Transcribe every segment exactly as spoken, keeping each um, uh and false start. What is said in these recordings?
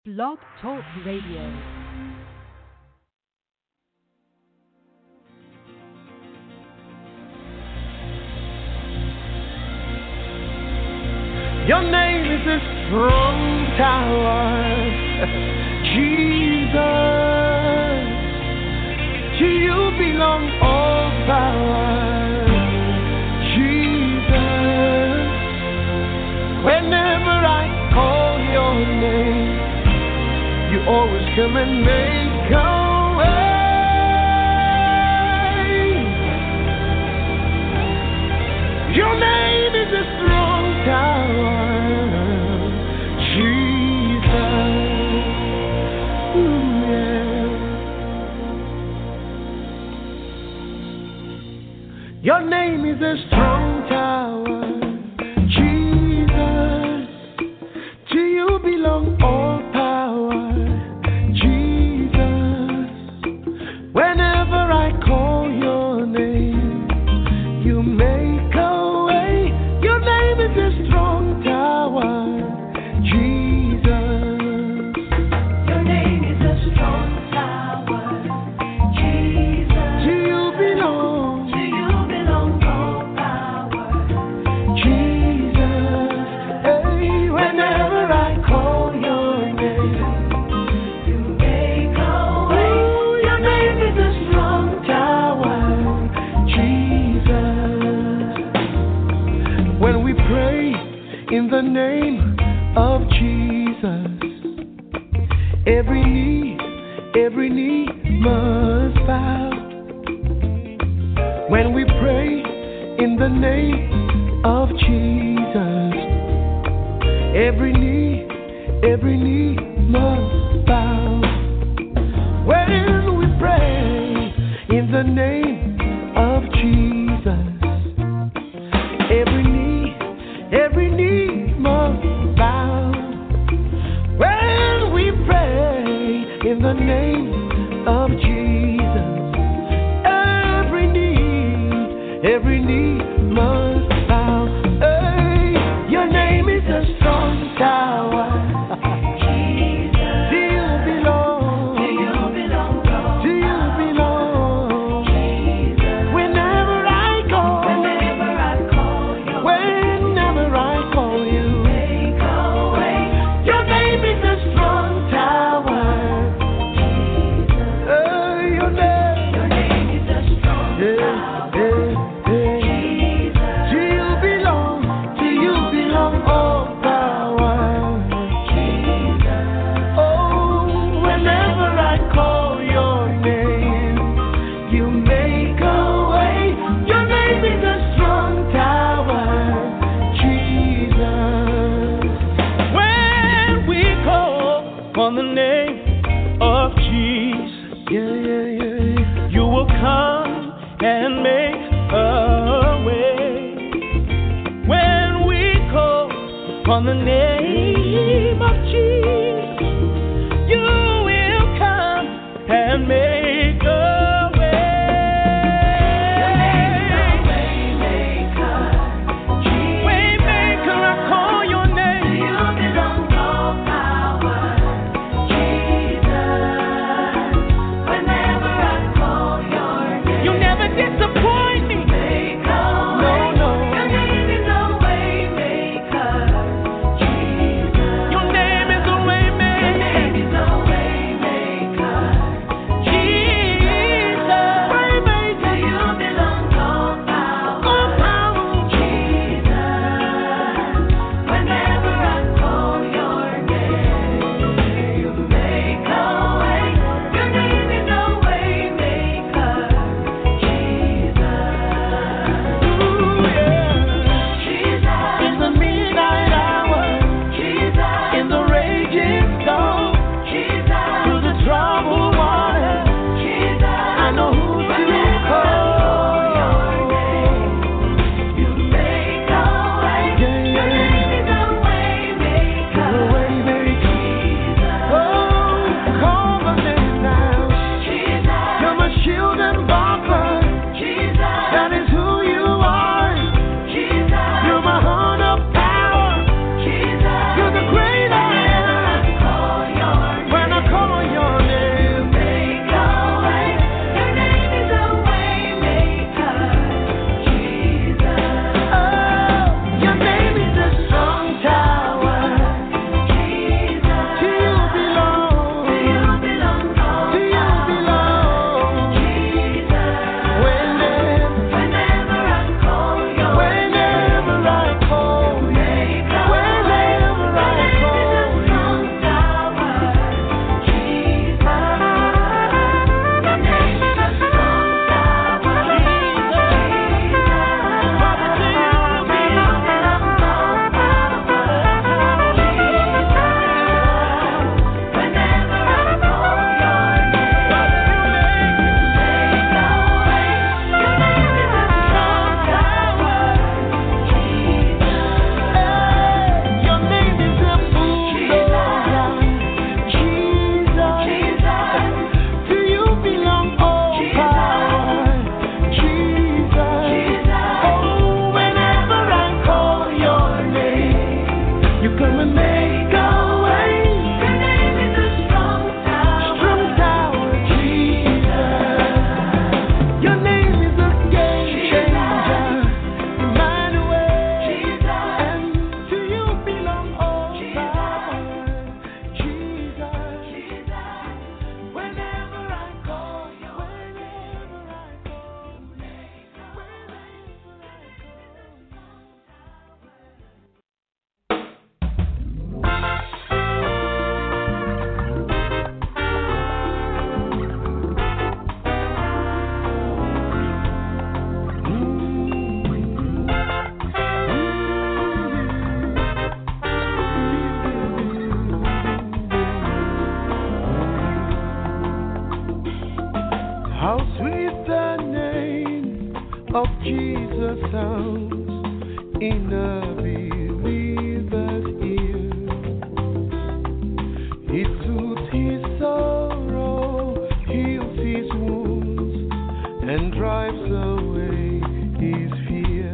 Blog Talk Radio. Your name is a strong tower, Jesus. To you belong all power, Jesus. Whenever I call your name, you always come and make a way. Your name is a strong tower, Jesus. Ooh, yeah. Your name is a strong tower, Jesus. To you belong all power, Jesus. Whenever I call your name, you make a way. Your name is a strong tower, Jesus. Your name is a strong tower, Jesus. To you belong, to you belong all power, Jesus. Hey, whenever I call your name, you make a way. Ooh, your name is a strong tower, Jesus. When we pray in the name of Jesus, every knee, every knee must bow. When we pray in the name of Jesus, every knee, every knee must bow. When we pray in the name of Jesus, every knee, every knee must bow. When we pray in the name of Jesus, every knee, every knee must bow. Hey, your name is a strong tower. Jesus. Do you belong? Do you belong? Do you belong? Jesus. Whenever I call, whenever I call you, whenever I call you, make a way. Your name is a strong tower. Jesus. Hey, your name, your name is a strong tower. Hey, hey. Jesus. Do you belong? Do you belong all power? Jesus. Oh, whenever I call your name, you make a way. Your name is a strong tower, Jesus. When we call on the name of Jesus, yeah, yeah, yeah, yeah, you will come and make a way. When we call on the name of Jesus, you will come and make a way. Waymaker, Waymaker, I call your name. You belong all power, Jesus. Whenever I call your name, you never disappoint me. No, no. Your name is a waymaker, Jesus. Your name is a waymaker. of Jesus sounds in a believer's ear. It soothes his sorrow, heals his wounds, and drives away his fear.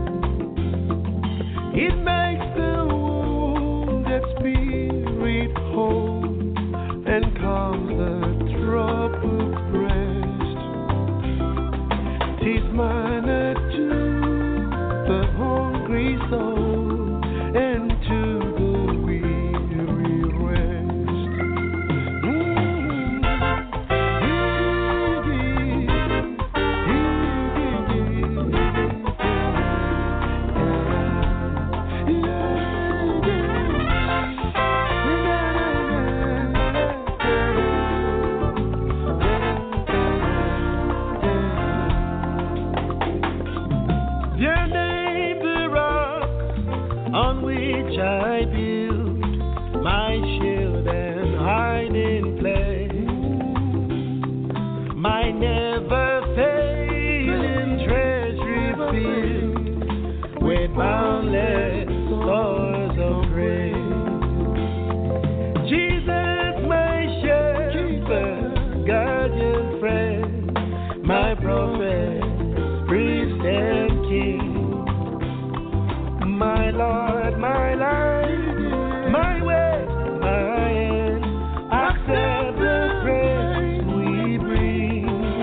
It makes the wounded spirit whole and calms the troubled breast. 'Tis manna to the hungry soul and to the weary rest. Mm-hmm. Your name, the rock on which I build my shield and hiding place, my never failing treasury filled with boundless stores of praise. Jesus, my shepherd, guardian friend, my prophet, priest and king, my Lord, my life, my way, my end, accept the praise we bring.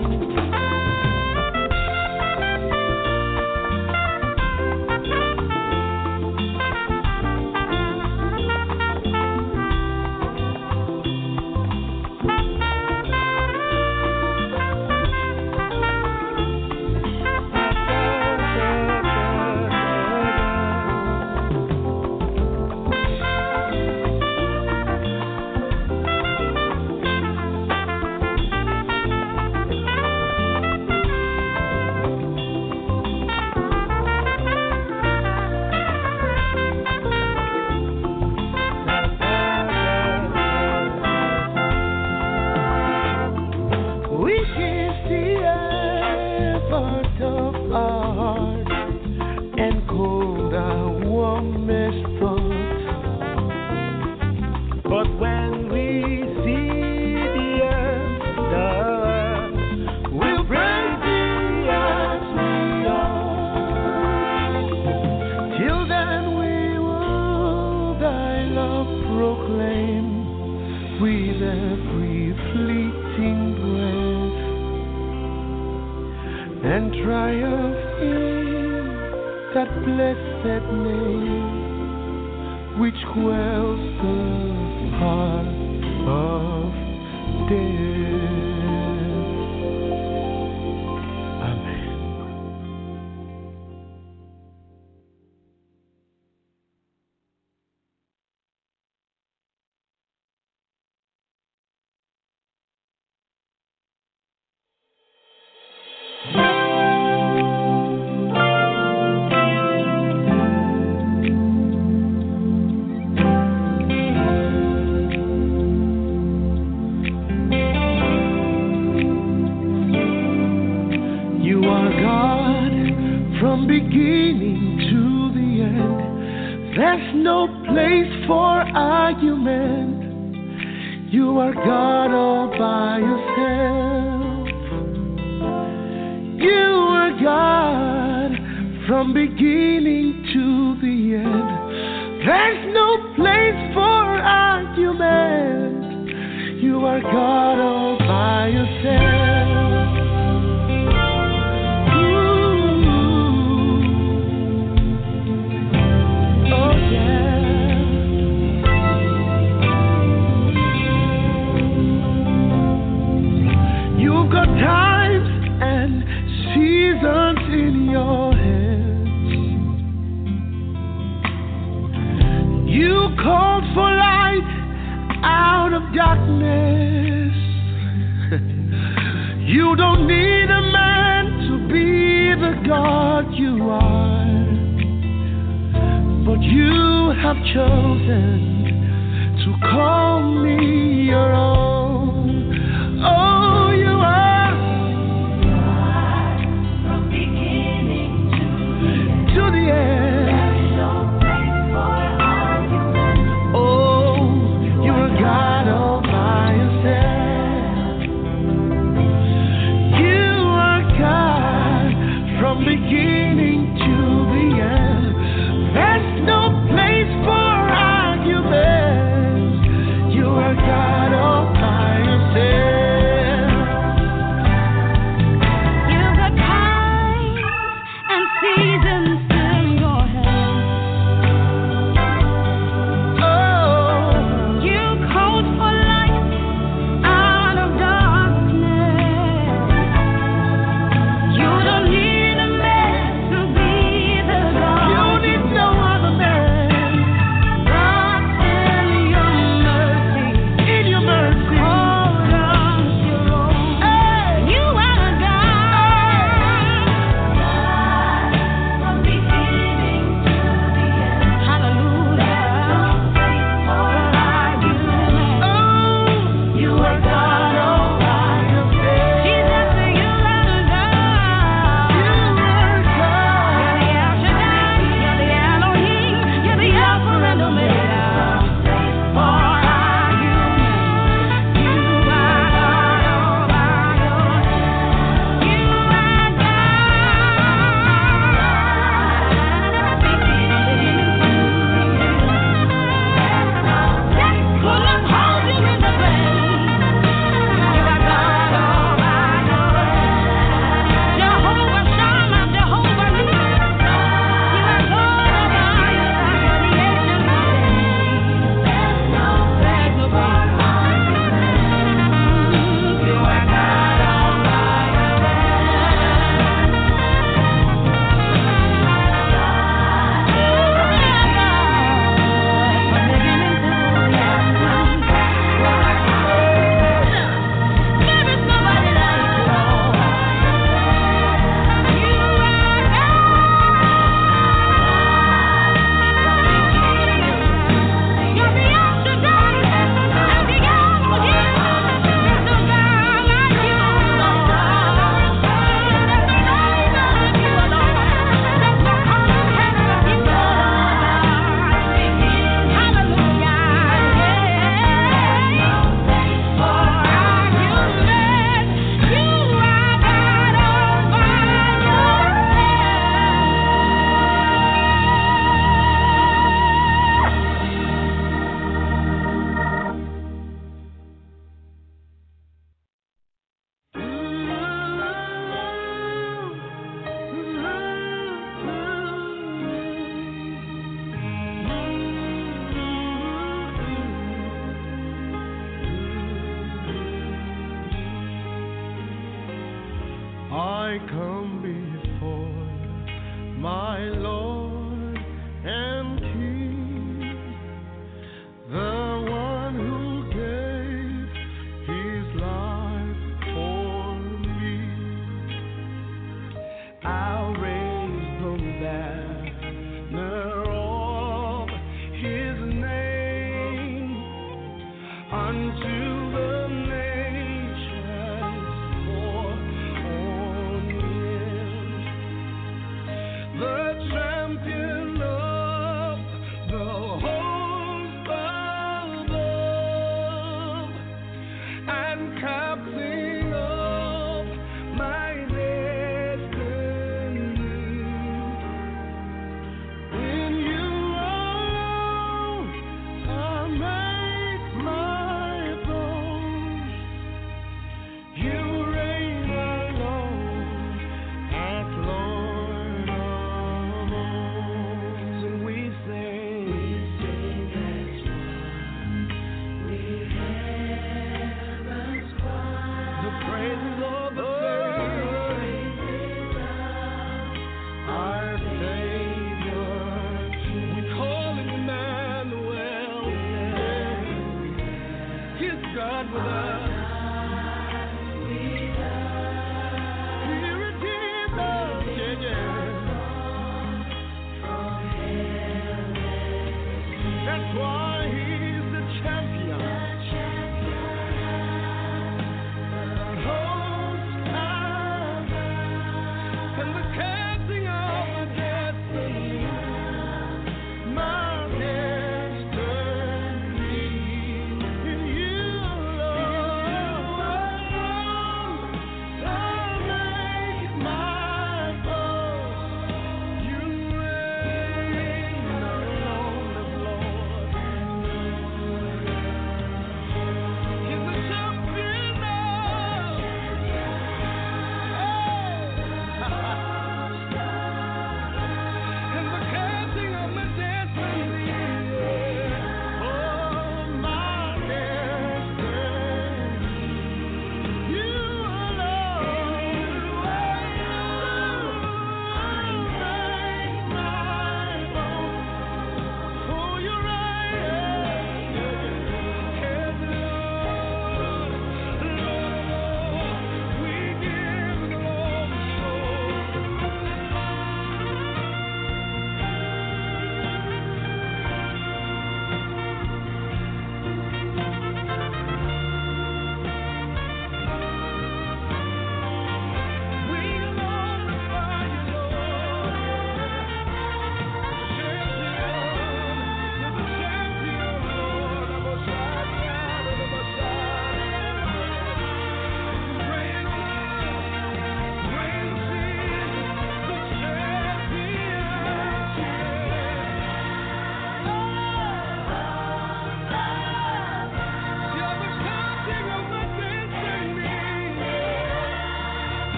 We kiss the effort of our heart and cold our warmest thoughts. But when we see the end, we'll praise thee as we are. Till then we will thy love proclaim with every fleeting breath, and triumph in that blessed name which quells the heart of death. Amen. You are God from beginning to the end. There's no place for argument. You are God all by yourself. You are God from beginning to the end. There's no place for argument. You are God all by yourself. You've got times and seasons in your hands. You called for light out of darkness. You don't need a man to be the God you are, but you have chosen to call me your own. Oh, you are God from beginning. I come before my Lord and King, the one who gave his life for me. I'll raise the banner of his name unto the nations for on him, the champion of the host above, and captain of my destiny. In you alone I make my boast. You reign alone as Lord of hosts. And we sing, we sing that's why we heaven's choir, the praises of the Savior, our Savior. We call him Emmanuel, he's God with us. Here it is, oh, yeah, yeah. That's why he's the champion. Host high, and the casting of the destiny, my destiny in you, Lord.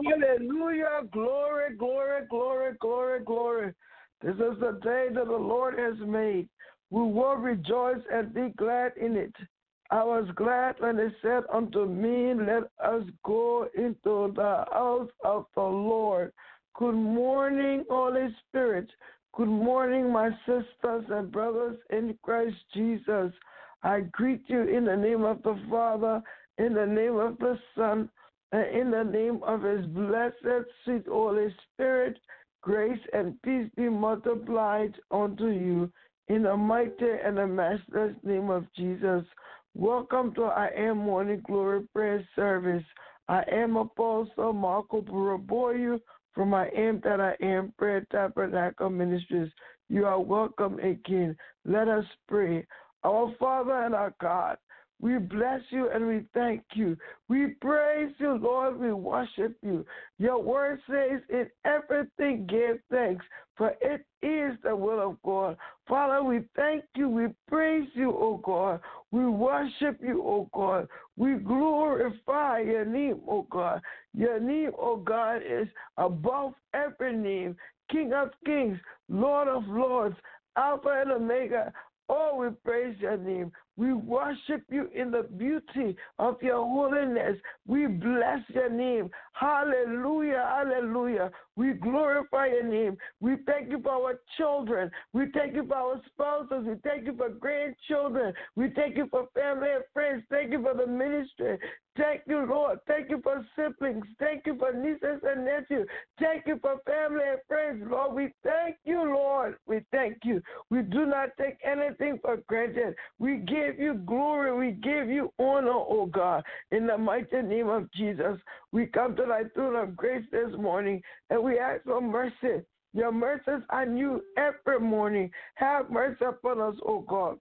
Hallelujah. Glory, glory, glory, glory, glory. This is the day that the Lord has made. We will rejoice and be glad in it. I was glad when they said unto me, let us go into the house of the Lord. Good morning, Holy Spirit. Good morning, my sisters and brothers in Christ Jesus. I greet you in the name of the Father, in the name of the Son, and in the name of his blessed, sweet Holy Spirit. Grace and peace be multiplied unto you in the mighty and the matchless name of Jesus. Welcome to I Am Morning Glory Prayer Service. I am Apostle Marco Buraboyu from I Am That I Am Prayer Tabernacle Ministries. You are welcome again. Let us pray. Our Father and our God, we bless you and we thank you. We praise you, Lord. We worship you. Your word says, in everything give thanks, for it is the will of God. Father, we thank you. We praise you, O God. We worship you, O God. We glorify your name, O God. Your name, O God, is above every name. King of kings, Lord of lords, Alpha and Omega. Oh, we praise your name. We worship you in the beauty of your holiness. We bless your name. Hallelujah, hallelujah. We glorify your name. We thank you for our children. We thank you for our spouses. We thank you for grandchildren. We thank you for family and friends. Thank you for the ministry. Thank you, Lord. Thank you for siblings. Thank you for nieces and nephews. Thank you for family and friends, Lord. We thank you, Lord. We thank you. We do not take anything for granted. We give you glory. We give you honor, oh God. In the mighty name of Jesus, we come to thy throne of grace this morning, and we ask for mercy. Your mercies are new every morning. Have mercy upon us, O God.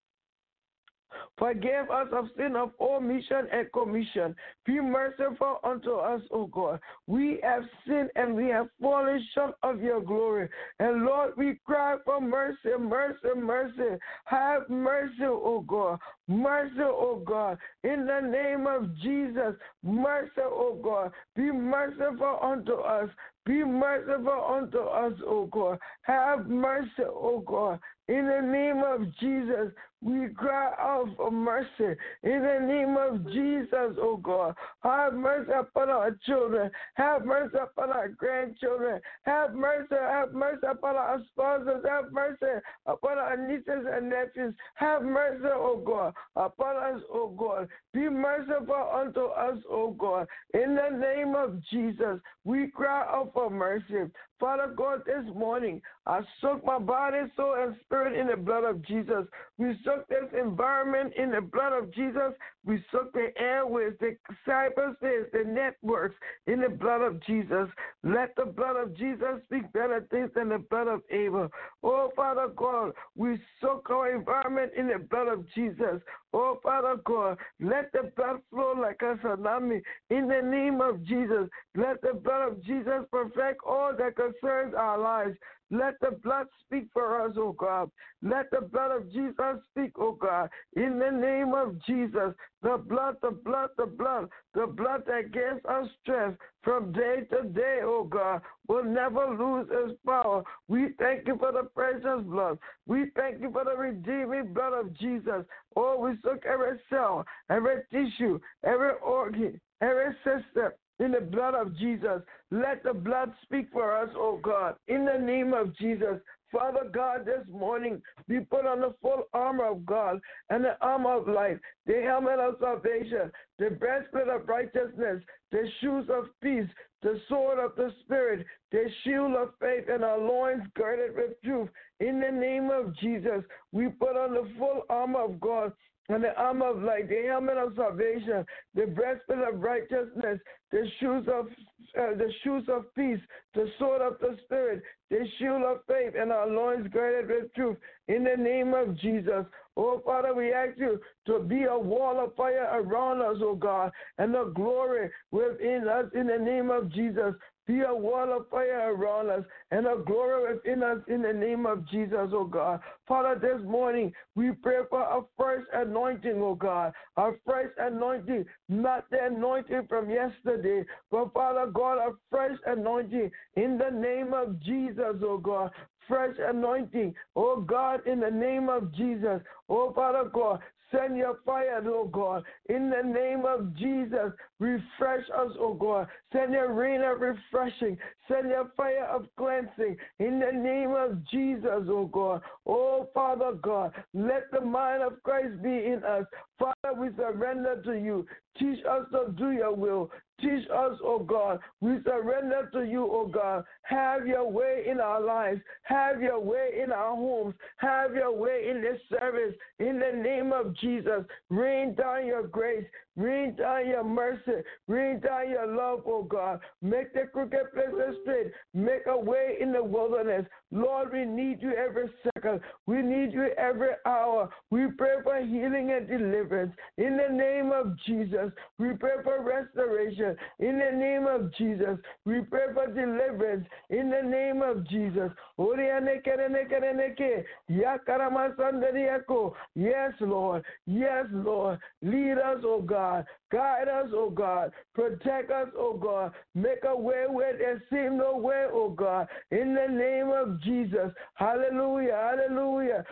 Forgive us of sin of omission and commission. Be merciful unto us, O God. We have sinned and we have fallen short of your glory. And Lord, we cry for mercy, mercy, mercy. Have mercy, O God. Mercy, O God. In the name of Jesus, mercy, O God. Be merciful unto us. Be merciful unto us, O God. Have mercy, O God. In the name of Jesus, we cry out for mercy. In the name of Jesus, oh God, have mercy upon our children. Have mercy upon our grandchildren. Have mercy, have mercy upon our spouses. Have mercy upon our nieces and nephews. Have mercy, oh God, upon us, oh God. Be merciful unto us, oh God. In the name of Jesus, we cry out for mercy. Father God, this morning, I soak my body, soul, and spirit in the blood of Jesus. We soak this environment in the blood of Jesus. We soak the airways, the cyberspace, the networks in the blood of Jesus. Let the blood of Jesus speak better things than the blood of Abel. Oh, Father God, we soak our environment in the blood of Jesus. Oh, Father God, let the blood flow like a tsunami in the name of Jesus. Let the blood of Jesus perfect all that concerns our lives. Let the blood speak for us, oh God. Let the blood of Jesus speak, oh God. In the name of Jesus, the blood, the blood, the blood, the blood that gives us strength from day to day, oh God, will never lose its power. We thank you for the precious blood. We thank you for the redeeming blood of Jesus. Oh, we soak every cell, every tissue, every organ, every system in the blood of Jesus. Let the blood speak for us, oh God, in the name of Jesus. Father God, this morning, we put on the full armor of God and the armor of light, the helmet of salvation, the breastplate of righteousness, the shoes of peace, the sword of the Spirit, the shield of faith, and our loins girded with truth. In the name of Jesus, we put on the full armor of God and the armor of light, the helmet of salvation, the breastplate of righteousness, the shoes of uh, the shoes of peace, the sword of the Spirit, the shield of faith, and our loins girded with truth. In the name of Jesus, oh Father, we ask you to be a wall of fire around us, oh God, and the glory within us. In the name of Jesus, Be a wall of fire around us and a glory within us in the name of Jesus, oh God. Father, this morning we pray for a fresh anointing, oh God. A fresh anointing, not the anointing from yesterday, but Father God, a fresh anointing in the name of Jesus, oh God. Fresh anointing, oh God, in the name of Jesus. Oh Father God, send your fire, oh God, in the name of Jesus. Refresh us, oh God. Send your rain of refreshing. Send your fire of cleansing in the name of Jesus, oh God. Oh Father God, let the mind of Christ be in us. Father, we surrender to you. Teach us to do your will. Teach us, oh God. We surrender to you, oh God. Have your way in our lives. Have your way in our homes. Have your way in this service. In the name of Jesus, rain down your grace. Rain down your mercy. Rain down your love, oh God. Make the crooked places straight. Make a way in the wilderness. Lord, we need you every second. We need you every hour. We pray for healing and deliverance. In the name of Jesus, we pray for restoration. In the name of Jesus, we pray for deliverance. In the name of Jesus. Yes, Lord. Yes, Lord. Lead us, oh God. Guide us, oh God. Protect us, oh God. Make a way where there seems no way, oh God. In the name of Jesus. Hallelujah. Hallelujah.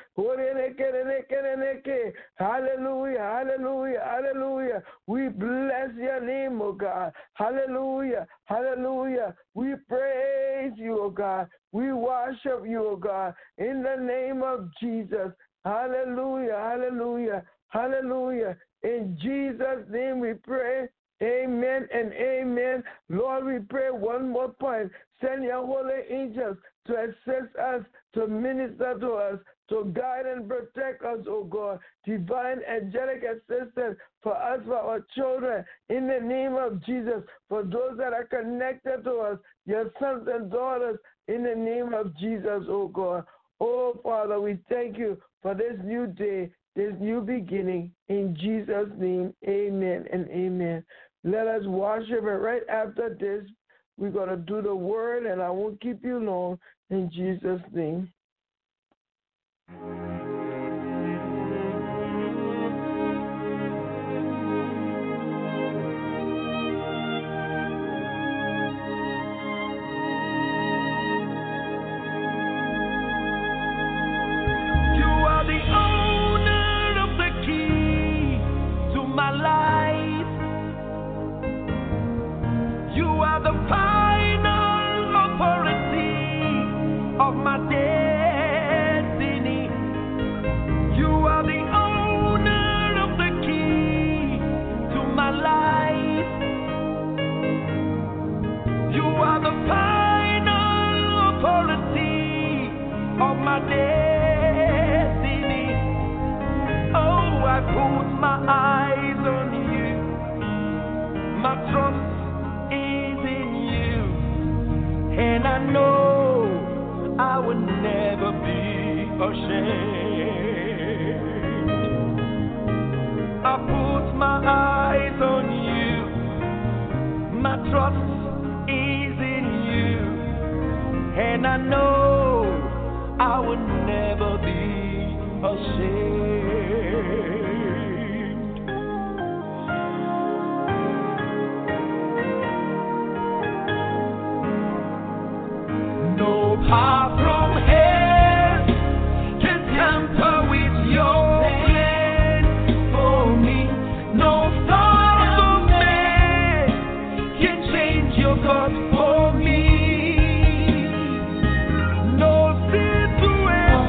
Hallelujah. Hallelujah. Hallelujah. We bless your name, oh God. Hallelujah. Hallelujah. We praise you, oh God. We worship you, oh God. In the name of Jesus. Hallelujah. Hallelujah. Hallelujah. In Jesus' name we pray. Amen and amen. Lord, we pray one more point. Send your holy angels to assist us, to minister to us, to guide and protect us, oh God. Divine angelic assistance for us, for our children, in the name of Jesus. For those that are connected to us, your sons and daughters, in the name of Jesus, oh God. Oh, Father, we thank you for this new day, this new beginning. In Jesus' name, amen and amen. Let us worship, and right after this, we're going to do the word, and I won't keep you long. In Jesus' name. For me, no situation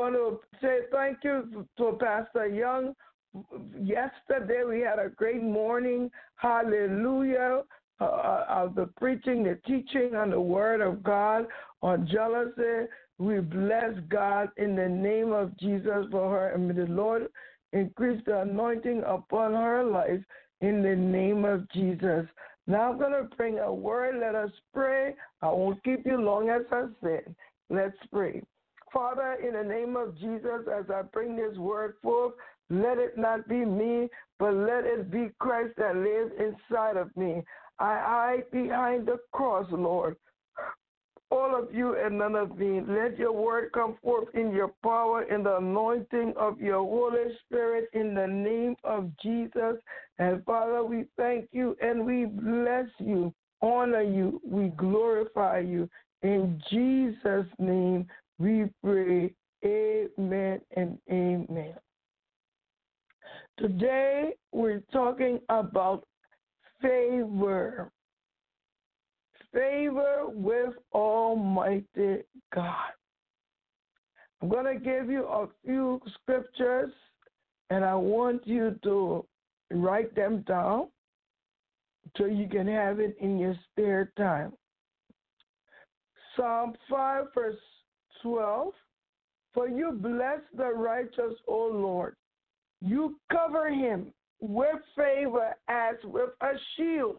want to say thank you to Pastor Young. Yesterday we had a great morning. Hallelujah. Uh, of the preaching, the teaching on the Word of God on jealousy. We bless God in the name of Jesus for her. And may the Lord increase the anointing upon her life in the name of Jesus. Now I'm going to bring a word. Let us pray. I won't keep you long, as I said. Let's pray. Father, in the name of Jesus, as I bring this word forth, let it not be me, but let it be Christ that lives inside of me. I hide behind the cross, Lord. All of you and none of me. Let your word come forth in your power, in the anointing of your Holy Spirit, in the name of Jesus. And Father, we thank you and we bless you, honor you, we glorify you. In Jesus' name we pray. Amen and amen. Today we're talking about favor. Favor with Almighty God. I'm going to give you a few scriptures, and I want you to write them down so you can have it in your spare time. Psalm five, verse twelve. For you bless the righteous, O Lord. You cover him with favor as with a shield.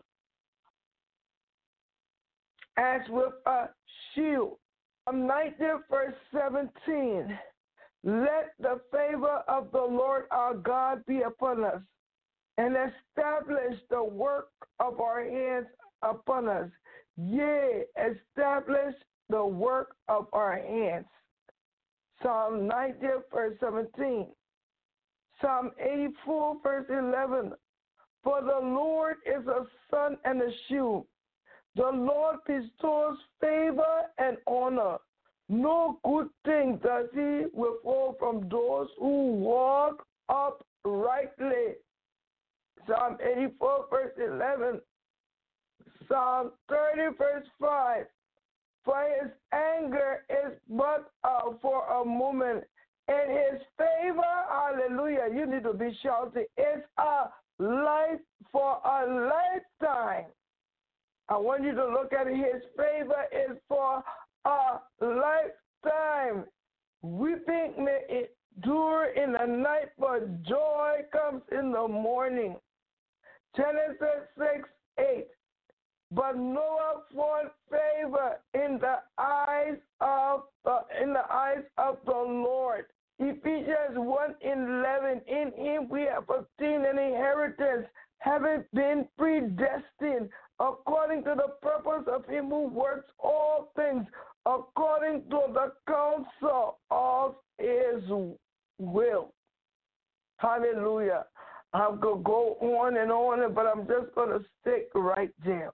As with a shield. Psalm ninety, verse seventeen. Let the favor of the Lord our God be upon us, and establish the work of our hands upon us. Yea, establish the work of our hands. Psalm ninety, verse seventeen. Psalm eighty-four, verse eleven. For the Lord is a sun and a shield. The Lord bestows favor and honor. No good thing does he withhold from those who walk uprightly. Psalm eighty-four, verse eleven. Psalm thirty, verse five. For his anger is but uh, for a moment, and his favor, hallelujah, you need to be shouting, is a life for a lifetime. I want you to look at it. His favor is for a lifetime. Weeping may endure in the night, but joy comes in the morning. Genesis six, eight. But Noah found favor in the eyes of the, in the eyes of the Lord. Ephesians one, eleven. In him we have obtained an inheritance, having been predestined according to the purpose of him who works all things according to the counsel of his will. Hallelujah. I'm going to go on and on, but I'm just going to stick right there.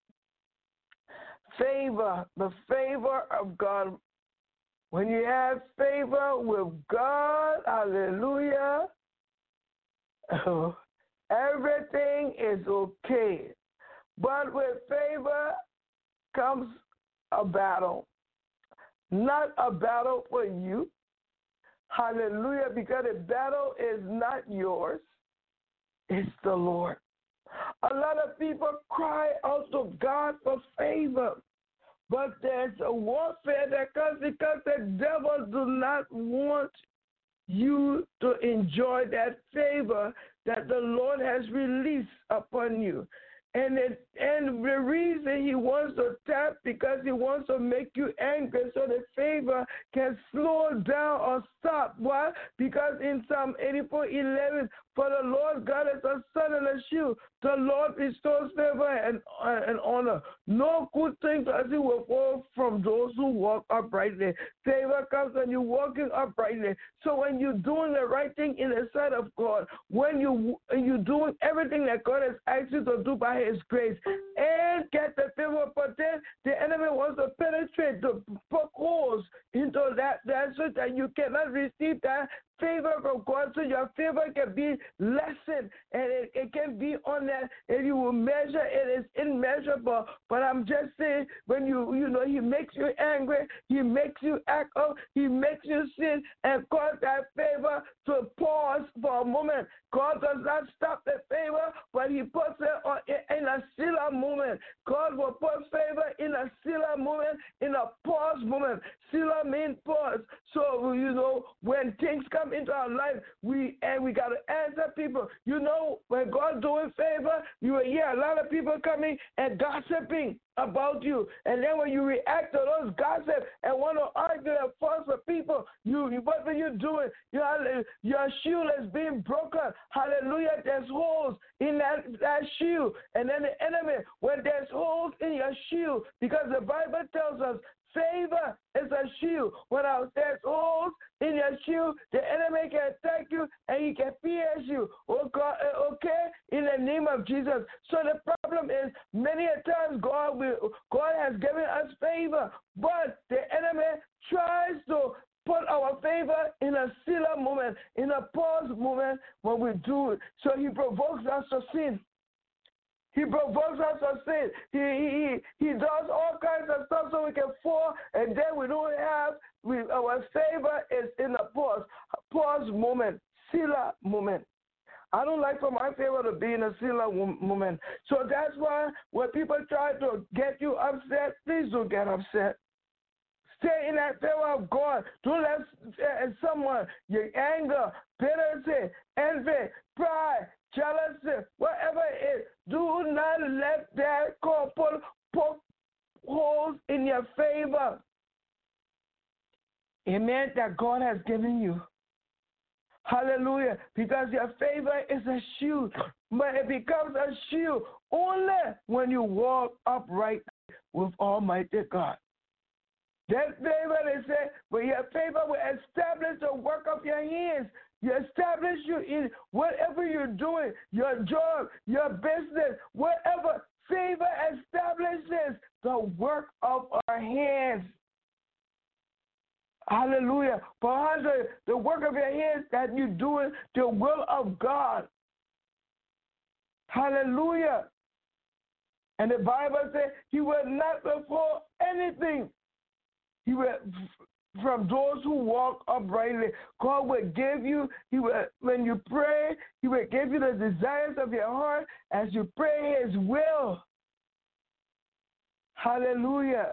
Favor, the favor of God. When you have favor with God, hallelujah, everything is okay. But with favor comes a battle. Not a battle for you. Hallelujah, because the battle is not yours. It's the Lord. A lot of people cry out to God for favor. But there's a warfare that comes because the devil does not want you to enjoy that favor that the Lord has released upon you. And it, and the reason he wants to tap, because he wants to make you angry so the favor can slow down or stop. Why? Because in Psalm eighty-four, eleven, for the Lord God is a sun and a shield. The Lord bestows favor and, uh, and honor. No good thing does he withhold from those who walk uprightly. Favor comes when you're walking uprightly. So when you're doing the right thing in the sight of God, when you, you're doing everything that God has asked you to do by his grace, and get the favor, but then the enemy wants to penetrate, to poke holes into that, that so that you cannot receive that favor from God, so your favor can be lessened and it, it can be on that. If you will measure, it is immeasurable. But I'm just saying, when you, you know, he makes you angry, he makes you act up, he makes you sin, and cause that favor to pause for a moment. God does not stop the favor, but he puts it on, in a Selah moment. God will put favor in a Selah moment, in a pause moment. Selah means pause. So, you know, when things come into our life, we and we got to answer people. You know, when God doing favor, you will hear a lot of people coming and gossiping about you. And then when you react to those gossip and want to argue and fuss with people, you, you what are you doing? Your, your shield is being broken. Hallelujah. There's holes in that, that shield. And then the enemy, when there's holes in your shield, because the Bible tells us favor is a shield. When there's holes in your shield, the enemy can attack you and he can pierce you. Okay? In the name of Jesus. So the problem is, many a times God will, God has given us favor, but the enemy tries to put our favor in a Selah moment, in a pause moment when we do it. So he provokes us to sin. He provokes us to sin. He, he, he does all kinds of stuff so we can fall, and then we don't have, we, our favor is in a pause, a pause moment, Selah moment. I don't like for my favor to be in a Selah moment. So that's why when people try to get you upset, please don't get upset. Stay in that favor of God. Don't let uh, someone, your anger, bitterness, envy, pride, jealousy, whatever it is, do not let that call put, put holes in your favor. Amen. That God has given you. Hallelujah. Because your favor is a shield. But it becomes a shield only when you walk upright with Almighty God. That favor, they say, when your favor will establish the work of your hands. You establish you in whatever you're doing, your job, your business, whatever. Favor establishes the work of our hands. Hallelujah. Behind the, the work of your hands that you're doing the will of God. Hallelujah. And the Bible says he will not withhold anything. He will, from those who walk uprightly. God will give you, he will, when you pray, he will give you the desires of your heart as you pray his will. Hallelujah.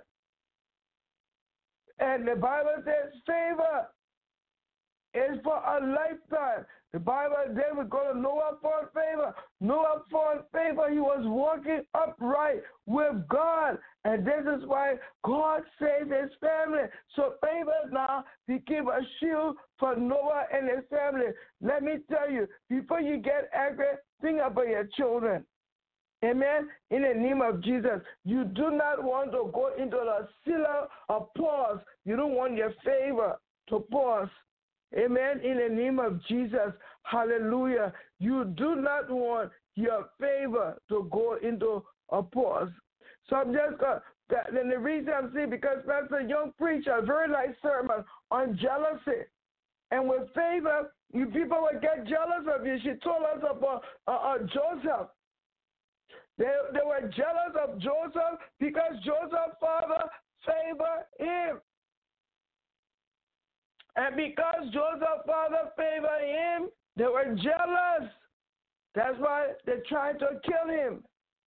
And the Bible says favor is for a lifetime. The Bible, they would go to Noah for favor. Noah for favor, he was walking upright with God. And this is why God saved his family. So favor now became a shield for Noah and his family. Let me tell you, before you get angry, think about your children. Amen. In the name of Jesus, you do not want to go into the Selah of pause. You don't want your favor to pause. Amen. In the name of Jesus, hallelujah. You do not want your favor to go into a pause. So I'm just going to, and the reason I'm saying, because Pastor Young preached a very nice sermon on jealousy. And with favor, you people will get jealous of you. She told us about uh, uh, Joseph. They, they were jealous of Joseph because Joseph's father favored him. And because Joseph's father favored him, they were jealous. That's why they tried to kill him.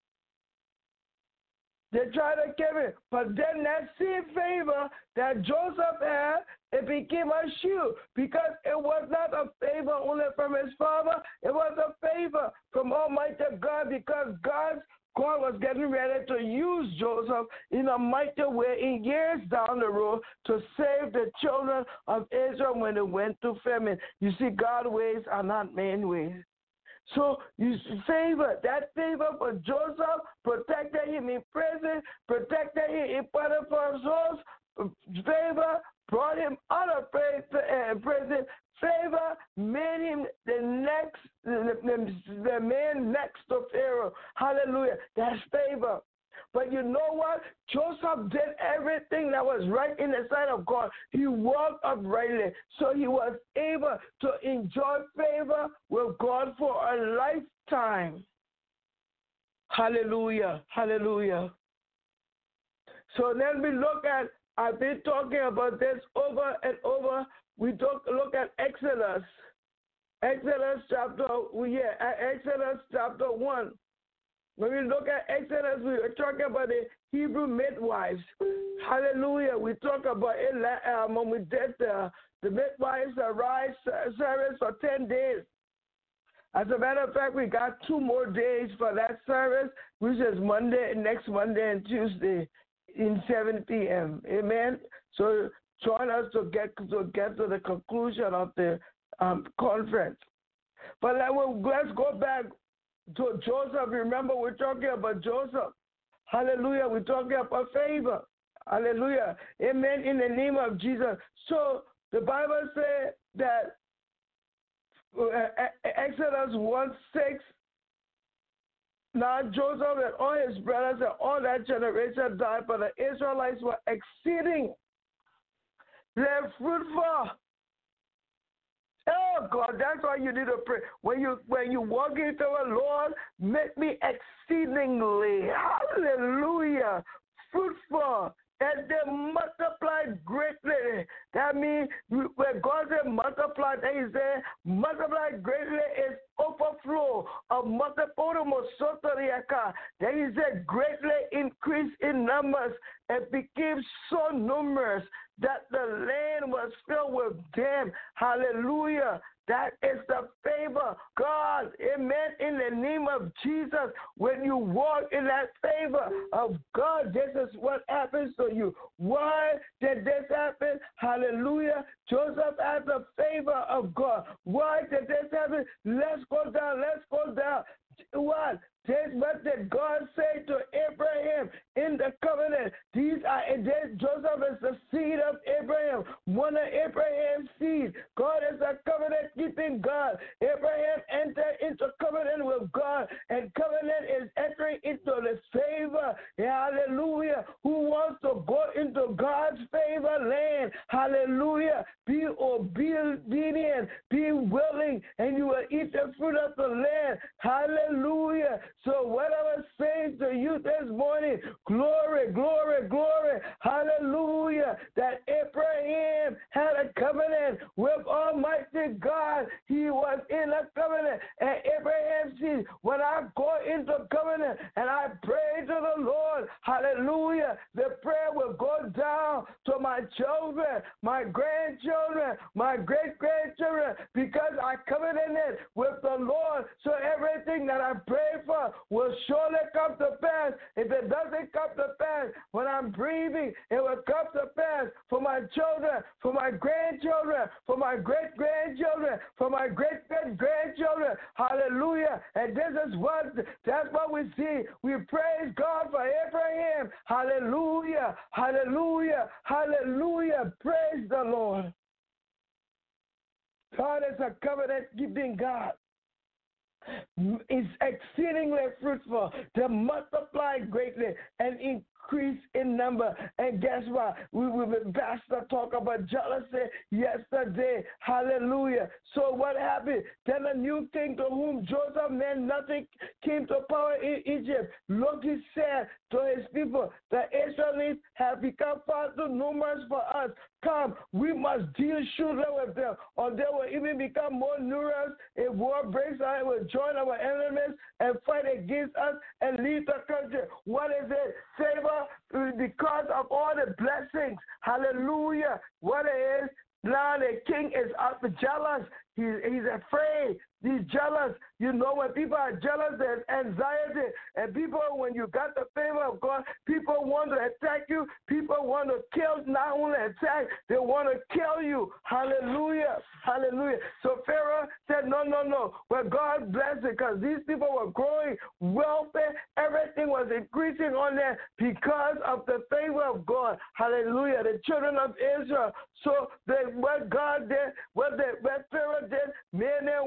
They tried to kill him. But then that same favor that Joseph had, it became a shield because it was not a favor only from his father. It was a favor from Almighty God because God's God was getting ready to use Joseph in a mighty way in years down the road to save the children of Israel when they went through famine. You see, God's ways are not man's ways. So you favor, that favor for Joseph protected him in prison, protected him in Potiphar's house. Favor brought him out of prison. Favor made him the next, the, the, the man next to Pharaoh. Hallelujah. That's favor. But you know what? Joseph did everything that was right in the sight of God. He walked uprightly. So he was able to enjoy favor with God for a lifetime. Hallelujah. Hallelujah. So then we look at, I've been talking about this over and over. We talk, look at Exodus. Exodus chapter, yeah, Exodus chapter one. When we look at Exodus, we are talking about the Hebrew midwives. Hallelujah. We talk about it um, when we did the, the midwives arise service for ten days. As a matter of fact, we got two more days for that service, which is Monday, next Monday and Tuesday in seven p.m. Amen. So join us to get to get to the conclusion of the um, conference. But let's go back to Joseph. Remember, we're talking about Joseph. Hallelujah. We're talking about favor. Hallelujah. Amen. In the name of Jesus. So the Bible says that Exodus one six, now Joseph and all his brothers and all that generation died, but the Israelites were exceeding. They're fruitful. Oh God, that's why you need to pray. When you when you walk into the Lord, make me exceedingly, hallelujah, fruitful. And they multiplied greatly. That means when God said multiply, then he said multiply greatly is overflow of multiple. Then he said greatly increase in numbers and became so numerous that the land was filled with them. Hallelujah. That is the favor of God. Amen. In the name of Jesus, when you walk in that favor of God, this is what happens to you. Why did this happen? Hallelujah. Joseph had the favor of God. Why did this happen? Let's go down. Let's go down. What? This what did God say to Abraham in the covenant? These are this, Joseph is the seed of Abraham, one of Abraham's seed. God is a covenant-keeping God. Abraham entered into covenant with God, and covenant is entering into the favor. Hallelujah. Who wants to go into God's favor land? Hallelujah. Be obedient, be willing, and you will eat the fruit of the land. Hallelujah. So what I was saying to you this morning, glory, glory, glory, hallelujah, that Abraham had a covenant with Almighty God. He was in a covenant, and Abraham said, when I go into covenant and I pray to the Lord, hallelujah, the prayer will go down to my children, my grandchildren, my great-grandchildren, because I covenanted with the Lord. So everything that I pray for will surely come to pass. If it doesn't come to pass when I'm breathing, it will come to pass for my children, for my grandchildren, for my great-grandchildren, for my great-great-grandchildren. Hallelujah. And this is what, that's what we see. We praise God for Abraham. Hallelujah. Hallelujah. Hallelujah. Praise the Lord. God is a covenant-keeping God. Is exceedingly fruitful, to multiply greatly and increase in number. And guess what? We will be pastor talk about jealousy yesterday. Hallelujah. So what happened? Then a new king to whom Joseph meant nothing came to power in Egypt. Look, he said to his people, the Israelites have become far too numerous for us. Come, we must deal shrewdly with them, or they will even become more numerous. If war breaks out, it will join our enemies and fight against us and leave the country. What is it? Favor because of all the blessings. Hallelujah. What it is? Now the king is up jealous. He, he's afraid. He's jealous. You know, when people are jealous, there's anxiety. And people, when you got the favor of God, people want to attack you. People want to kill, not only attack, they want to kill you. Hallelujah. Hallelujah. So Pharaoh said, no, no, no. But God blessed it because these people were growing wealthy. Everything was increasing on them because of the favor of God. Hallelujah. The children of Israel. So they, what God did, what, they, what Pharaoh did, made them work.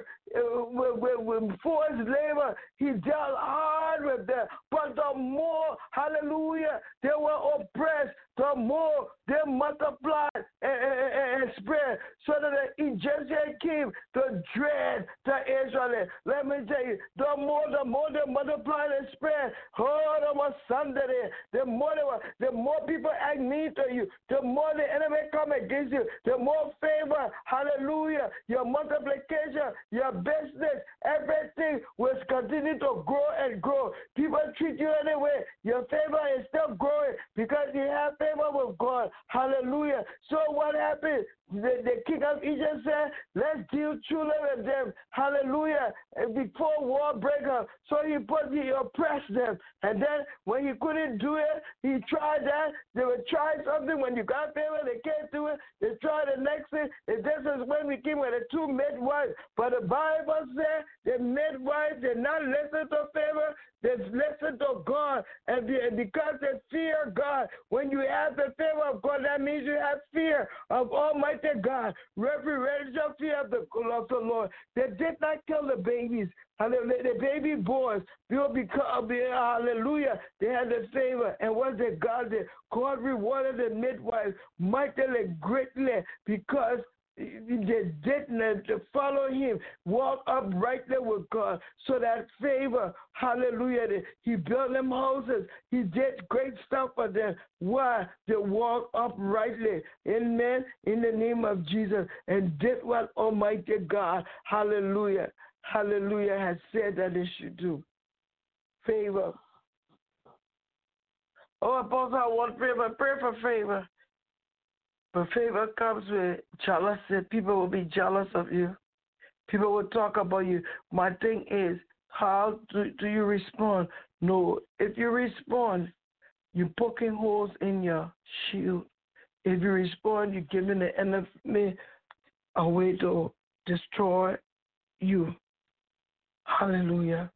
uh, with, with, with forced labor, he dealt hard with them. But the more, hallelujah, they were oppressed, the more they multiplied and, and, and spread, so that the Egyptian came to dread the Israelites. Let me tell you, the more, the more they multiplied and spread, oh, the more Sunday, the more they were, the more people act mean to you, the more the enemy come against you, the more favor, hallelujah, your multiplication, your business, everything will continue to grow and grow. People treat you anyway. Your favor is still growing because you have favor with God. Hallelujah. So what happened? The, the king of Egypt said, let's deal truly with them. Hallelujah. And before war break up. So he put he oppressed them. And then when he couldn't do it, he tried that. They would try something. When you got favor, they can't do it. They tried the next thing. And this is when we came with the two midwives. But the Bible said the midwives did not listen to favor. They listen to God. And because they fear God, when you have the favor of God, that means you have fear of Almighty God, reverential fear of the, of the Lord. They did not kill the babies, the baby boys. Because, hallelujah, they had the favor. And what did God do? God rewarded the midwives mightily, greatly, because they didn't follow him, walk uprightly with God, so that favor, hallelujah, he built them houses, he did great stuff for them. Why? They walk uprightly, amen, in the name of Jesus, and did what Almighty God, hallelujah, hallelujah, has said that they should do. Favor. Oh, Apostle, I want favor. Pray for favor. But favor comes with jealousy. People will be jealous of you. People will talk about you. My thing is, how do, do you respond? No, if you respond, you're poking holes in your shield. If you respond, you're giving the enemy a way to destroy you. Hallelujah.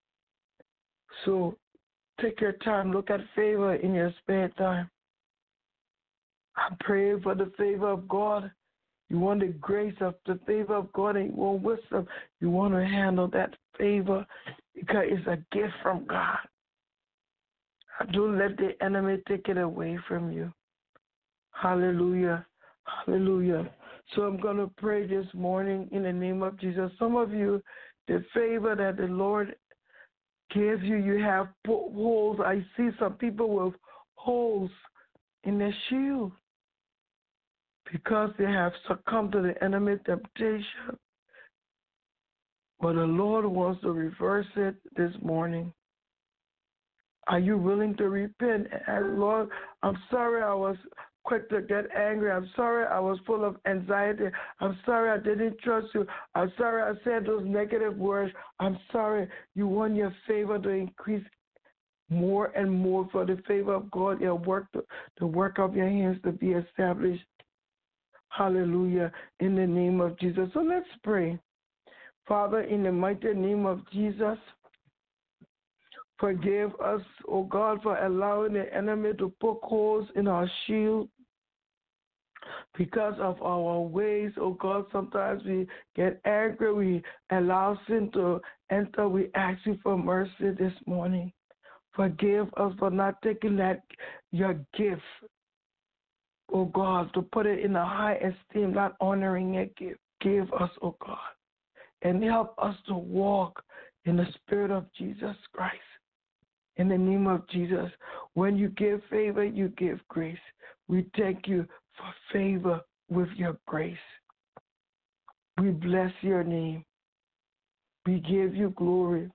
So take your time. Look at favor in your spare time. I'm praying for the favor of God. You want the grace of the favor of God, and you want wisdom. You want to handle that favor because it's a gift from God. Don't let the enemy take it away from you. Hallelujah. Hallelujah. So I'm going to pray this morning in the name of Jesus. Some of you, the favor that the Lord gives you, you have holes. I see some people with holes in their shield, because they have succumbed to the enemy temptation. But the Lord wants to reverse it this morning. Are you willing to repent? And Lord, I'm sorry I was quick to get angry. I'm sorry I was full of anxiety. I'm sorry I didn't trust you. I'm sorry I said those negative words. I'm sorry. You want your favor to increase more and more, for the favor of God, your work, to, the work of your hands to be established. Hallelujah, in the name of Jesus. So let's pray. Father, in the mighty name of Jesus, forgive us, oh God, for allowing the enemy to poke holes in our shield because of our ways. Oh God, sometimes we get angry, we allow sin to enter. We ask you for mercy this morning. Forgive us for not taking that, your gift, oh God, to put it in a high esteem, not honoring your gift. Give us, oh God, and help us to walk in the Spirit of Jesus Christ. In the name of Jesus, when you give favor, you give grace. We thank you for favor with your grace. We bless your name. We give you glory.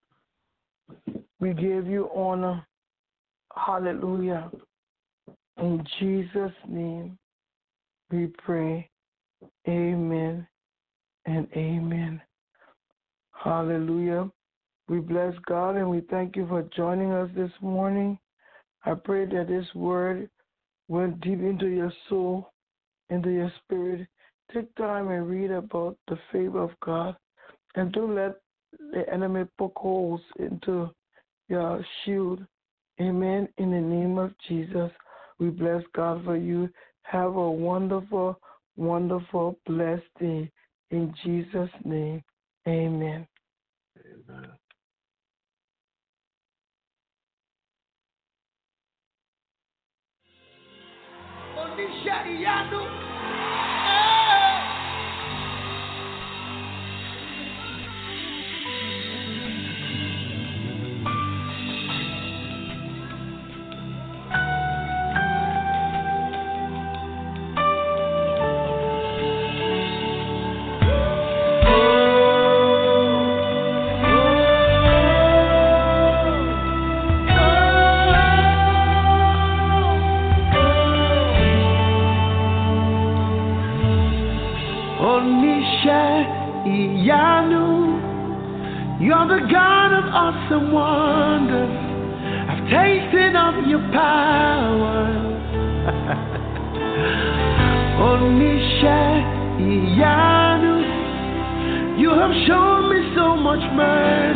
We give you honor. Hallelujah. In Jesus' name we pray. Amen and amen. Hallelujah. We bless God and we thank you for joining us this morning. I pray that this word went deep into your soul, into your spirit. Take time and read about the favor of God, and don't let the enemy poke holes into your shield. Amen. In the name of Jesus, we bless God for you. Have a wonderful, wonderful, blessed day. In Jesus' name, Amen. Amen. You're the God of awesome wonders. I've tasted of your power. Onisha Iyanu, you have shown me so much mercy.